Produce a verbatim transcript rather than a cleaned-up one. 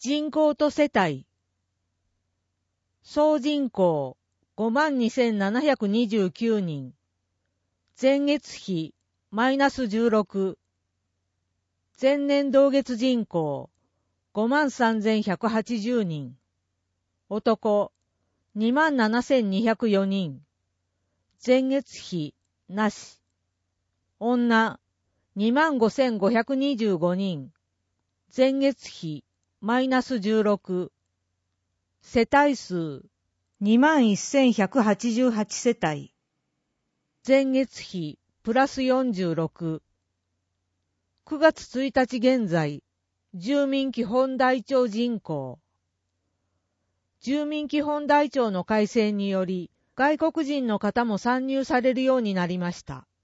人口と世帯。総人口 ごまんにせんななひゃくにじゅうきゅうにん。前月比マイナスじゅうろく。前年同月人口 ごまんさんぜんひゃくはちじゅうにん。男 にまんななせんにひゃくよにん。前月比なし。女 にまんごせんごひゃくにじゅうごにん。前月比マイナスじゅうろく。世帯数 にまんせんひゃくはちじゅうはち 世帯。前月比プラスよんじゅうろく。くがつついたち現在、住民基本台帳人口。住民基本台帳の改正により、外国人の方も参入されるようになりました。